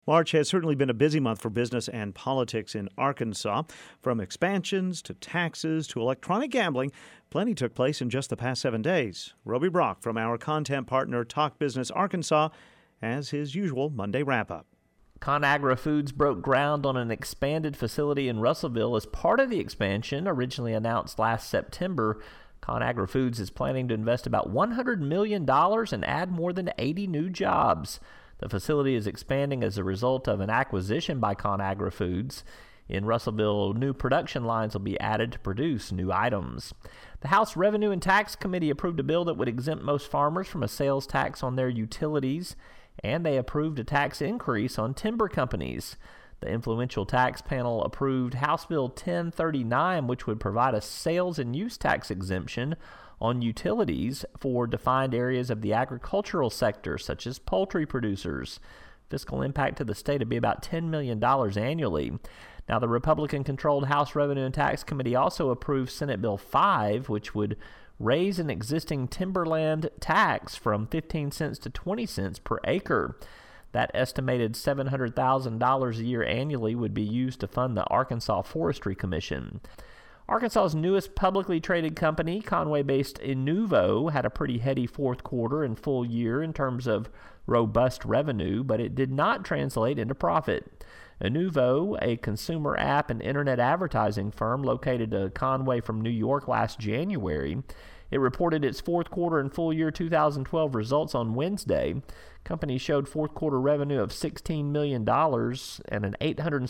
March has certainly been a busy month for business and politics in Arkansas. From expansions to taxes to electronic gambling, plenty took place in just the past 7 days. Roby Brock from our content partner Talk Business Arkansas has his usual Monday wrap-up. ConAgra Foods broke ground on an expanded facility in Russellville as part of the expansion originally announced last September. ConAgra Foods is planning to invest about $100 million and add more than 80 new jobs. The facility is expanding as a result of an acquisition by ConAgra Foods. In Russellville, new production lines will be added to produce new items. The House Revenue and Tax Committee approved a bill that would exempt most farmers from a sales tax on their utilities, and they approved a tax increase on timber companies. The influential tax panel approved House Bill 1039, which would provide a sales and use tax exemption on utilities for defined areas of the agricultural sector, such as poultry producers. Fiscal impact to the state would be about $10 million annually. Now, the Republican-controlled House Revenue and Tax Committee also approved Senate Bill 5, which would raise an existing timberland tax from 15 cents to 20 cents per acre. That estimated $700,000 a year annually would be used to fund the Arkansas Forestry Commission. Arkansas's newest publicly traded company, Conway-based Inuvo, had a pretty heady fourth quarter and full year in terms of robust revenue, but it did not translate into profit. Inuvo, a consumer app and internet advertising firm located at Conway from New York last January, it reported its fourth quarter and full year 2012 results on Wednesday. The company showed fourth quarter revenue of $16 million and an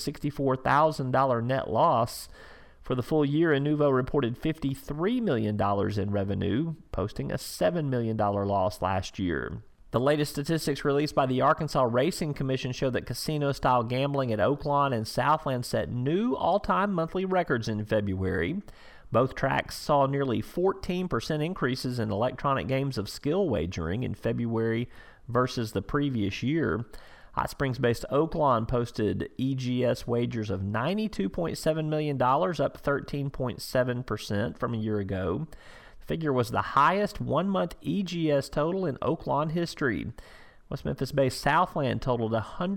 $864,000 net loss. For the full year, Inuvo reported $53 million in revenue, posting a $7 million loss last year. The latest statistics released by the Arkansas Racing Commission show that casino-style gambling at Oaklawn and Southland set new all-time monthly records in February. Both tracks saw nearly 14% increases in electronic games of skill wagering in February versus the previous year. Hot Springs-based Oaklawn posted EGS wagers of $92.7 million, up 13.7% from a year ago. The figure was the highest one-month EGS total in Oaklawn history. West Memphis-based Southland totaled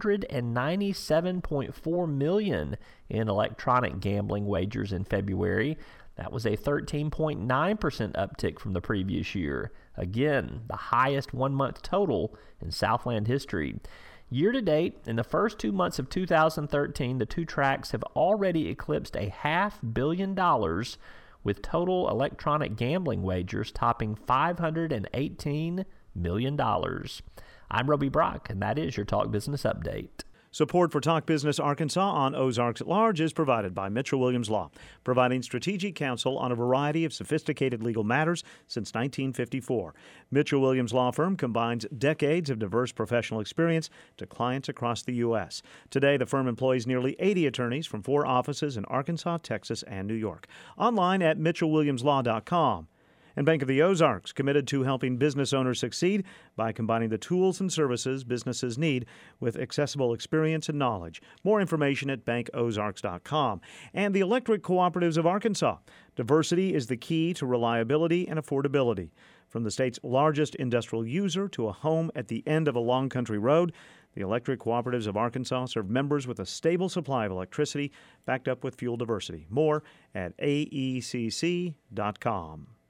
$197.4 million in electronic gambling wagers in February. That was a 13.9% uptick from the previous year. Again, the highest one-month total in Southland history. Year to date, in the first 2 months of 2013, the two tracks have already eclipsed $500 million, with total electronic gambling wagers topping $518 million. I'm Roby Brock, and that is your Talk Business Update. Support for Talk Business Arkansas on Ozarks at Large is provided by Mitchell Williams Law, providing strategic counsel on a variety of sophisticated legal matters since 1954. Mitchell Williams Law Firm combines decades of diverse professional experience to clients across the U.S. Today, the firm employs nearly 80 attorneys from 4 offices in Arkansas, Texas, and New York. Online at mitchellwilliamslaw.com. And Bank of the Ozarks, committed to helping business owners succeed by combining the tools and services businesses need with accessible experience and knowledge. More information at bankozarks.com. And the Electric Cooperatives of Arkansas. Diversity is the key to reliability and affordability. From the state's largest industrial user to a home at the end of a long country road, the Electric Cooperatives of Arkansas serve members with a stable supply of electricity backed up with fuel diversity. More at aecc.com.